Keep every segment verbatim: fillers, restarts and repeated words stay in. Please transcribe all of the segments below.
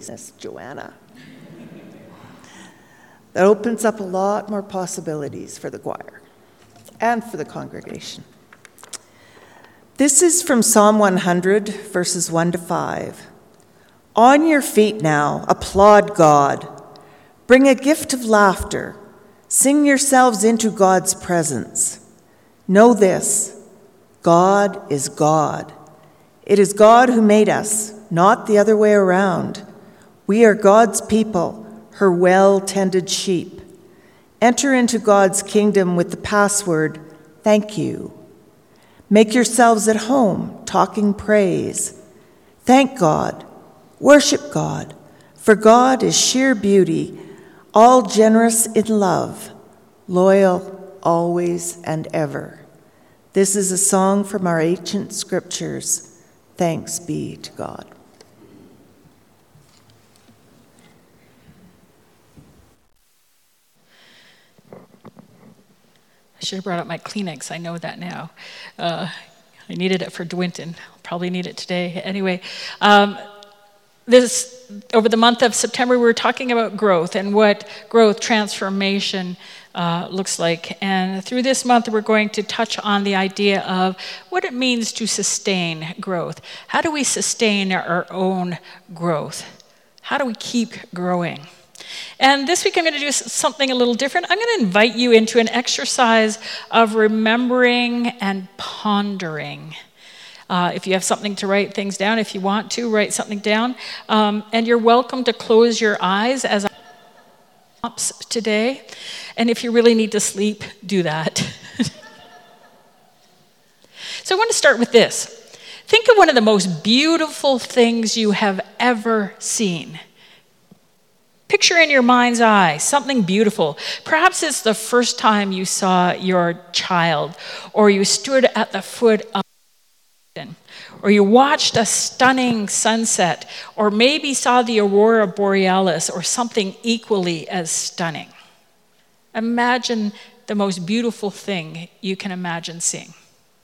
possibilities, Miss Joanna. That opens up a lot more possibilities for the choir and for the congregation. This is from Psalm one hundred, verses one to five. On your feet now, applaud God. Bring a gift of laughter. Sing yourselves into God's presence. Know this, God is God. It is God who made us, not the other way around. We are God's people, her well-tended sheep. Enter into God's kingdom with the password, thank you. Make yourselves at home, talking praise. Thank God. Worship God, for God is sheer beauty, all generous in love, loyal always and ever. This is a song from our ancient scriptures. Thanks be to God. I should have brought up my Kleenex. I know that now. Uh, I needed it for Dwinton. I'll probably need it today. Anyway, um, this over the month of September, we were talking about growth and what growth transformation uh, looks like. And through this month, we're going to touch on the idea of what it means to sustain growth. How do we sustain our own growth? How do we keep growing? And this week I'm going to do something a little different. I'm going to invite you into an exercise of remembering and pondering. Uh, if you have something to write things down, if you want to, write something down. Um, and you're welcome to close your eyes as I today. And if you really need to sleep, do that. So I want to start with this. Think of one of the most beautiful things you have ever seen. Picture in your mind's eye something beautiful. Perhaps it's the first time you saw your child, or you stood at the foot of a mountain, or you watched a stunning sunset, or maybe saw the aurora borealis, or something equally as stunning. Imagine the most beautiful thing you can imagine seeing.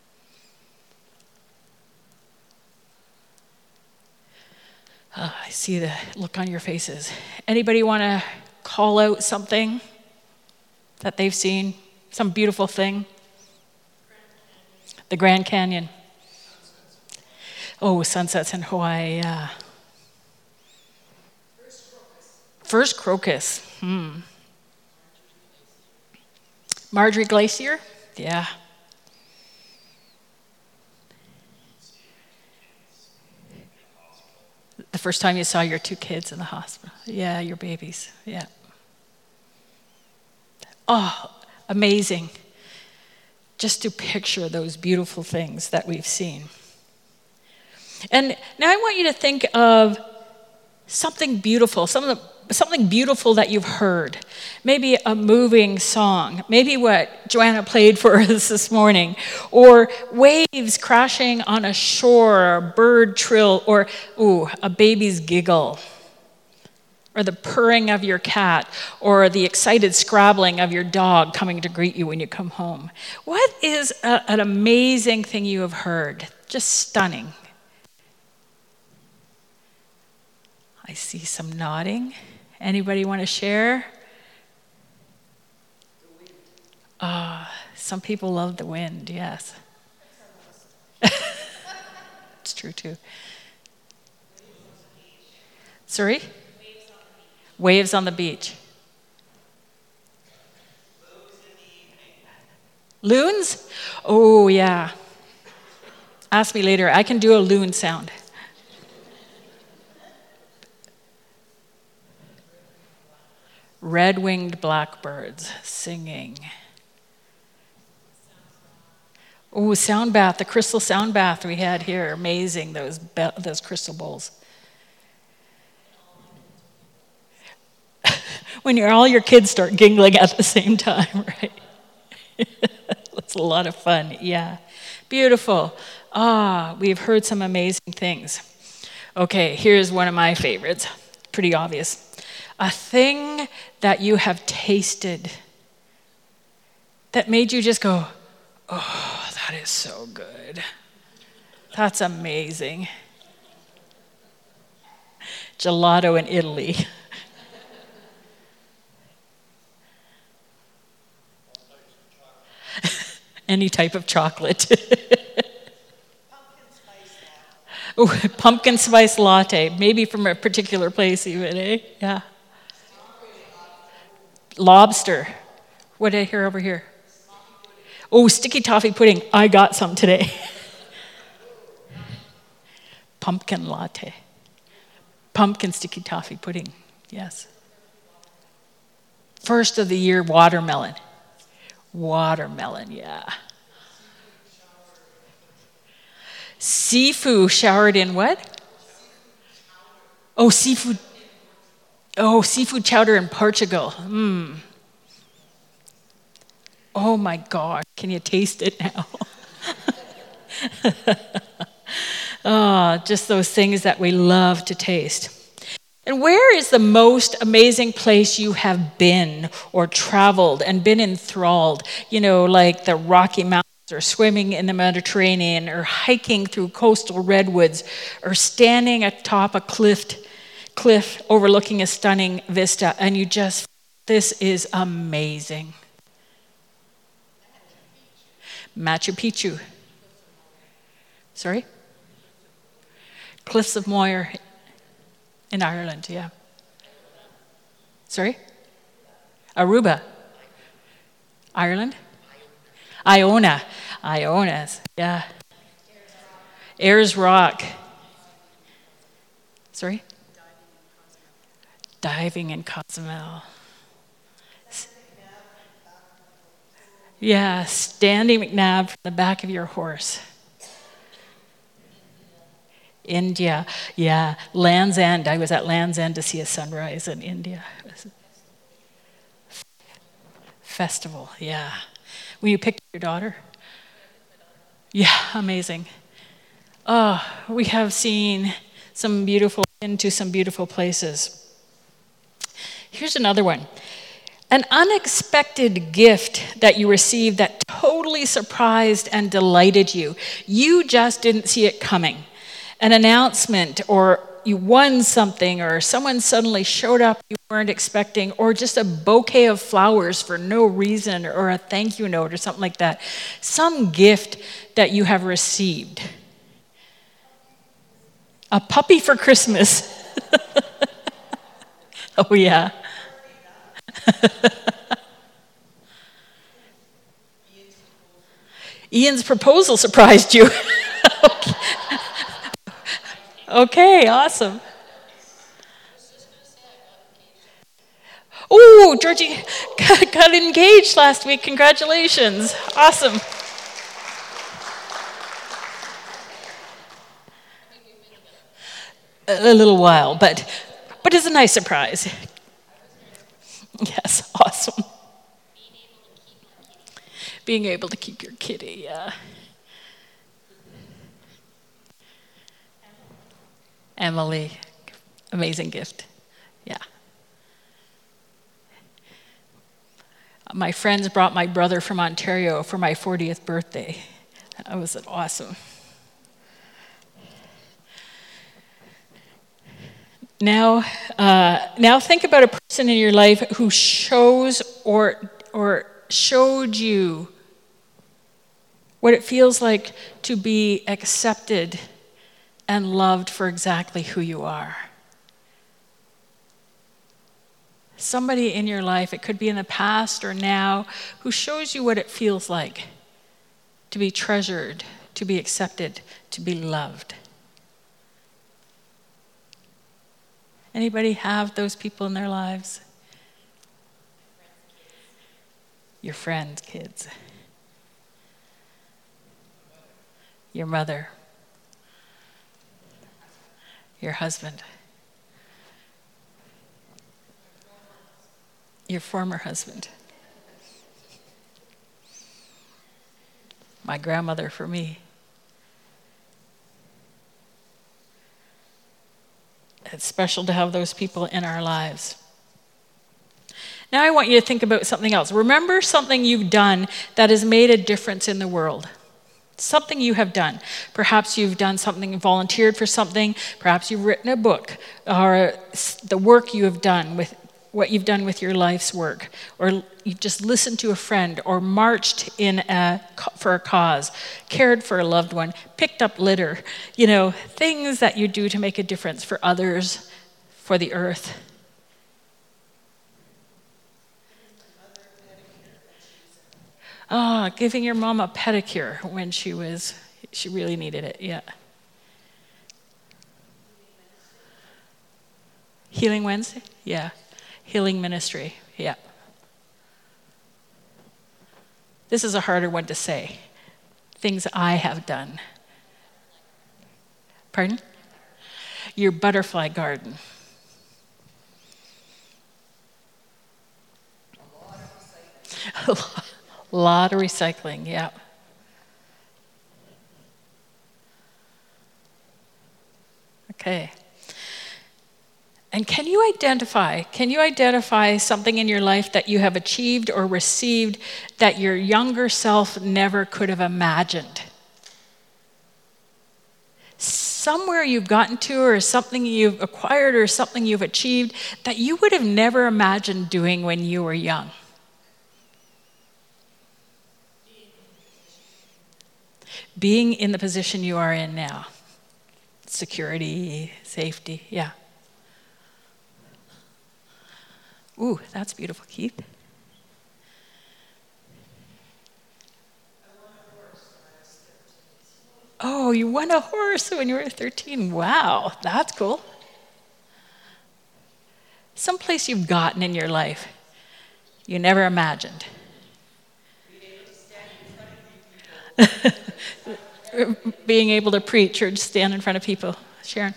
Uh, I see the look on your faces. Anybody want to call out something that they've seen? Some beautiful thing? The Grand Canyon. Oh, sunsets in Hawaii, yeah. First crocus. First crocus. Hmm. Marjorie Glacier? Yeah. The first time you saw your two kids in the hospital. Yeah, your babies. Yeah. Oh, amazing. Just to picture those beautiful things that we've seen. And now I want you to think of something beautiful, some of the something beautiful that you've heard. Maybe a moving song, maybe what Joanna played for us this morning, or waves crashing on a shore, a bird trill, or ooh, a baby's giggle, or the purring of your cat, or the excited scrabbling of your dog coming to greet you when you come home. What is a, an amazing thing you have heard? Just stunning. I see some nodding. Anybody want to share? Ah, uh, some people love the wind, yes. It's true too. Sorry? Waves on the beach. Loons? Oh, yeah. Ask me later. I can do a loon sound. Red-winged blackbirds singing. Oh, sound bath, the crystal sound bath we had here. Amazing, those be- those crystal bowls. When you're, all your kids start giggling at the same time, right? That's a lot of fun, yeah. Beautiful. Ah, we've heard some amazing things. Okay, here's one of my favorites. Pretty obvious. A thing that you have tasted that made you just go, oh, that is so good. That's amazing. Gelato in Italy. Any type of chocolate. Oh, pumpkin spice latte, maybe from a particular place even, eh? Yeah. Lobster. What did I hear over here? Oh, sticky toffee pudding. I got some today. Pumpkin latte. Pumpkin sticky toffee pudding. Yes. First of the year, watermelon. Watermelon, yeah. Seafood showered in what? Oh, seafood. Oh, seafood chowder in Portugal. Mm. Oh my God, can you taste it now? Oh, just those things that we love to taste. And where is the most amazing place you have been or traveled and been enthralled? You know, like the Rocky Mountains, or swimming in the Mediterranean, or hiking through coastal redwoods, or standing atop a cliff, cliff overlooking a stunning vista, and you just, this is amazing. Machu Picchu. Sorry? Cliffs of Moher in Ireland, yeah. Sorry? Aruba. Ireland? Iona. Iona, yeah. Ayers Rock. Sorry? Diving in Cozumel. Yeah, standing McNabb from the back of your horse. India, yeah. Land's End. I was at Land's End to see a sunrise in India. Festival, yeah. When you picked your daughter? Yeah, amazing. Oh, we have seen some beautiful, into some beautiful places. Here's another one. An unexpected gift that you received that totally surprised and delighted you. You just didn't see it coming. An announcement, or you won something, or someone suddenly showed up you weren't expecting, or just a bouquet of flowers for no reason, or a thank you note or something like that. Some gift that you have received. A puppy for Christmas. Oh, yeah. Ian's proposal surprised you. Okay. Okay, awesome. Oh, Georgie got, got engaged last week. Congratulations. Awesome. A, a little while, but but it's a nice surprise. Yes, awesome. Being able to keep your kitty, yeah. Emily, amazing gift, yeah. My friends brought my brother from Ontario for my fortieth birthday. That was awesome. Now, uh, now think about a person in your life who shows or or showed you what it feels like to be accepted and loved for exactly who you are. Somebody in your life, it could be in the past or now, who shows you what it feels like to be treasured, to be accepted, to be loved. Anybody have those people in their lives? Your friends, kids. Your mother. Your husband. Your former husband. My grandmother for me. It's special to have those people in our lives. Now I want you to think about something else. Remember something you've done that has made a difference in the world. Something you have done. Perhaps you've done something, volunteered for something. Perhaps you've written a book, or the work you have done with what you've done with your life's work, or you've just listened to a friend, or marched in a, for a cause, cared for a loved one, picked up litter, you know, things that you do to make a difference for others, for the earth. Ah, oh, giving your mom a pedicure when she was, she really needed it, yeah. Healing Wednesday? Yeah. Healing ministry, yeah. This is a harder one to say. Things I have done. Pardon? Your butterfly garden. A lot, a lot of recycling, yeah. Okay. And can you identify, can you identify something in your life that you have achieved or received that your younger self never could have imagined? Somewhere you've gotten to, or something you've acquired, or something you've achieved that you would have never imagined doing when you were young. Being in the position you are in now. Security, safety, yeah. Ooh, that's beautiful, Keith. Oh, you won a horse when you were thirteen. Wow, that's cool. Someplace you've gotten in your life you never imagined. Being able to preach or stand in front of people. Sharon?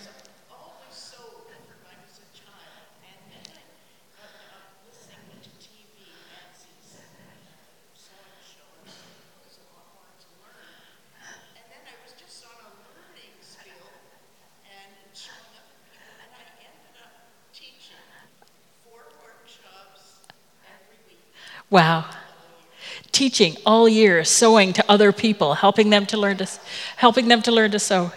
Wow. Teaching all year, sewing to other people, helping them to learn to helping them to learn to sew.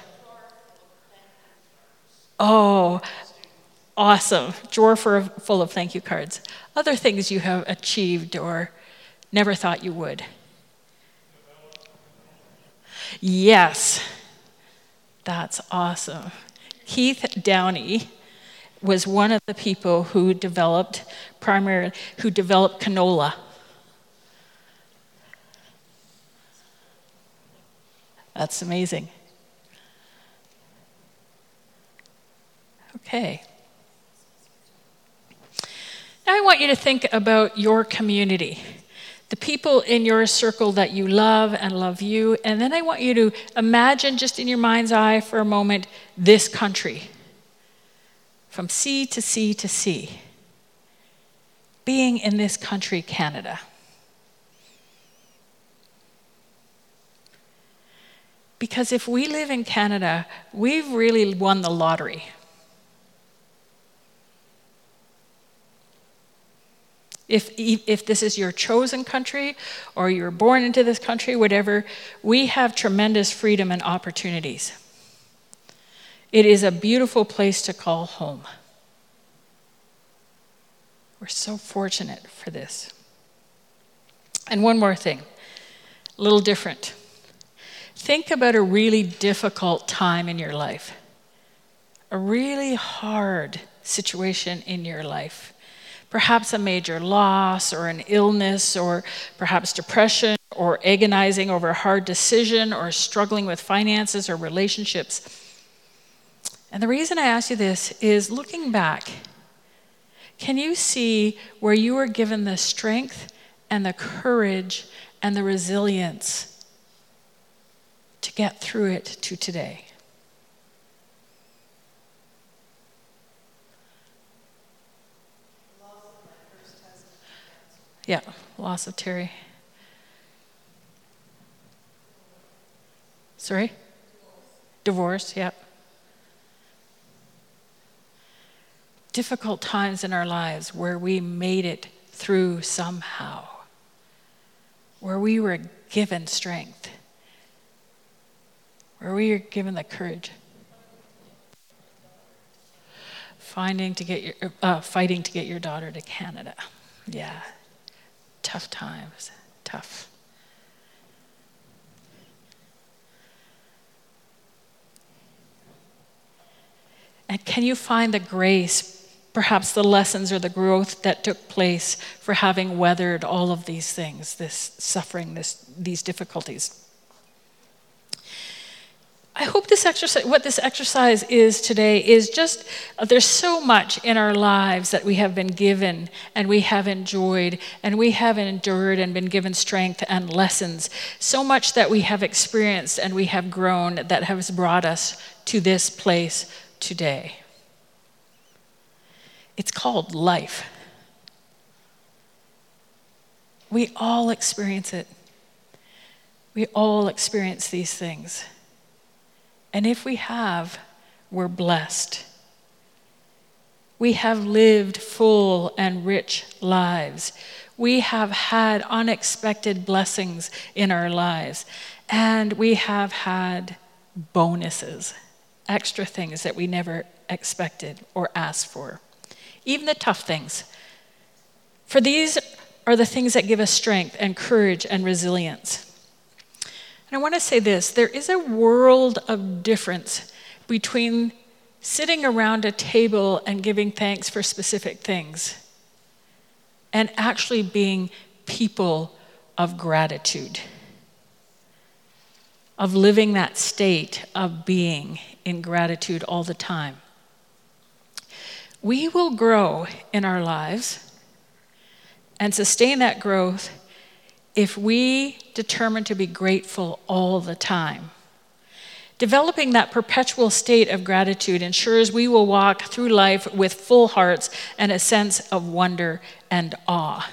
Oh, awesome. Drawer for, full of thank you cards. Other things you have achieved or never thought you would. Yes. That's awesome. Keith Downey was one of the people who developed primarily who developed canola. That's amazing. Okay. Now I want you to think about your community, the people in your circle that you love and love you, and then I want you to imagine just in your mind's eye for a moment this country, from sea to sea to sea, being in this country, Canada. Because if we live in Canada, we've really won the lottery. If, if this is your chosen country, or you're born into this country, whatever, we have tremendous freedom and opportunities. It is a beautiful place to call home. We're so fortunate for this. And one more thing, a little different. Think about a really difficult time in your life, a really hard situation in your life, perhaps a major loss or an illness or perhaps depression or agonizing over a hard decision or struggling with finances or relationships. And the reason I ask you this is looking back, can you see where you were given the strength and the courage and the resilience to get through it to today? Yeah, loss of Terry. Sorry? Divorce, yeah. Difficult times in our lives where we made it through somehow, where we were given strength. Where we are given the courage. Finding to get your, uh, fighting to get your daughter to Canada. Yeah, tough times, tough. And can you find the grace, perhaps the lessons or the growth that took place for having weathered all of these things, this suffering, this, these difficulties? I hope this exercise, what this exercise is today is just, uh, there's so much in our lives that we have been given and we have enjoyed and we have endured and been given strength and lessons. So much that we have experienced and we have grown that has brought us to this place today. It's called life. We all experience it. We all experience these things. And if we have, we're blessed. We have lived full and rich lives. We have had unexpected blessings in our lives. And we have had bonuses, extra things that we never expected or asked for. Even the tough things. For these are the things that give us strength and courage and resilience. And I want to say this, there is a world of difference between sitting around a table and giving thanks for specific things and actually being people of gratitude, of living that state of being in gratitude all the time. We will grow in our lives and sustain that growth if we determine to be grateful all the time. Developing that perpetual state of gratitude ensures we will walk through life with full hearts and a sense of wonder and awe.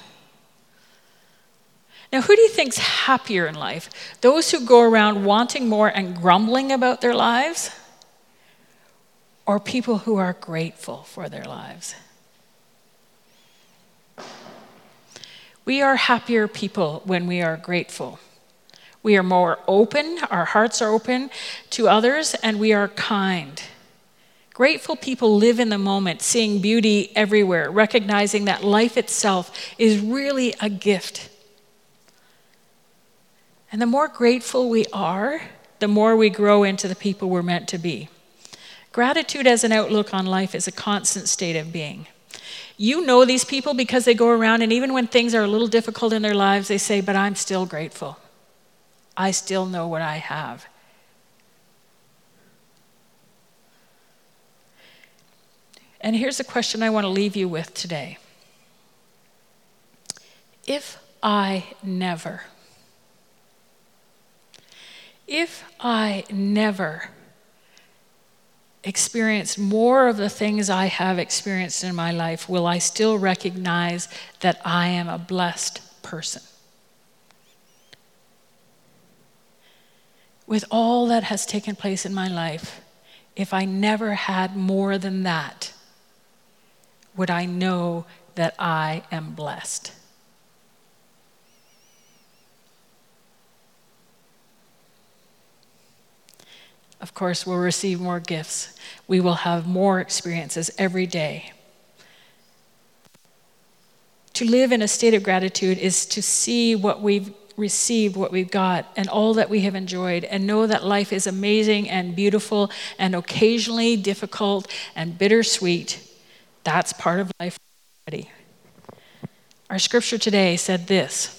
Now, who do you think's happier in life? Those who go around wanting more and grumbling about their lives? Or people who are grateful for their lives? We are happier people when we are grateful. We are more open, our hearts are open to others, and we are kind. Grateful people live in the moment, seeing beauty everywhere, recognizing that life itself is really a gift. And the more grateful we are, the more we grow into the people we're meant to be. Gratitude as an outlook on life is a constant state of being. You know these people because they go around, and even when things are a little difficult in their lives, they say, but I'm still grateful. I still know what I have. And here's a question I want to leave you with today. If I never, if I never experienced more of the things I have experienced in my life, will I still recognize that I am a blessed person? With all that has taken place in my life, if I never had more than that, would I know that I am blessed? Of course, we'll receive more gifts. We will have more experiences every day. To live in a state of gratitude is to see what we've received, what we've got, and all that we have enjoyed, and know that life is amazing and beautiful and occasionally difficult and bittersweet. That's part of life already. Our scripture today said this: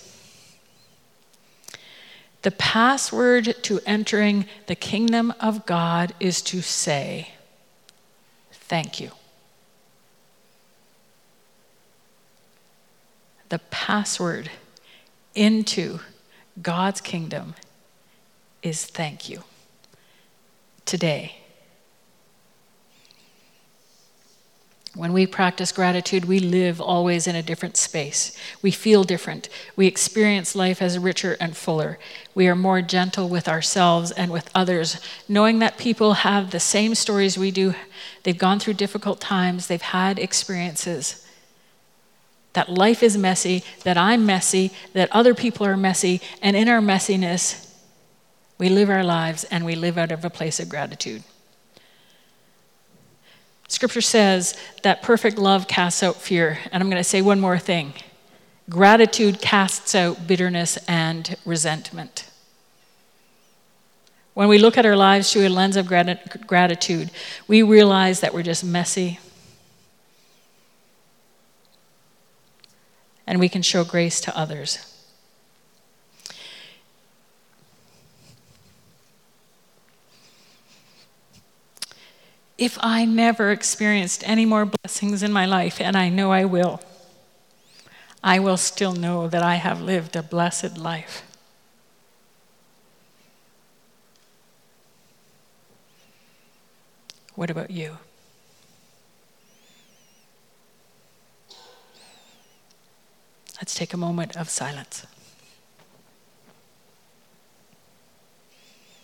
the password to entering the kingdom of God is to say, thank you. The password into God's kingdom is thank you. Today. When we practice gratitude, we live always in a different space. We feel different. We experience life as richer and fuller. We are more gentle with ourselves and with others, knowing that people have the same stories we do. They've gone through difficult times. They've had experiences. That life is messy, that I'm messy, that other people are messy, and in our messiness, We live our lives and we live out of a place of gratitude. Scripture says that perfect love casts out fear. And I'm going to say one more thing. Gratitude casts out bitterness and resentment. When we look at our lives through a lens of grat- gratitude, we realize that we're just messy. And we can show grace to others. If I never experienced any more blessings in my life, and I know I will, I will still know that I have lived a blessed life. What about you? Let's take a moment of silence.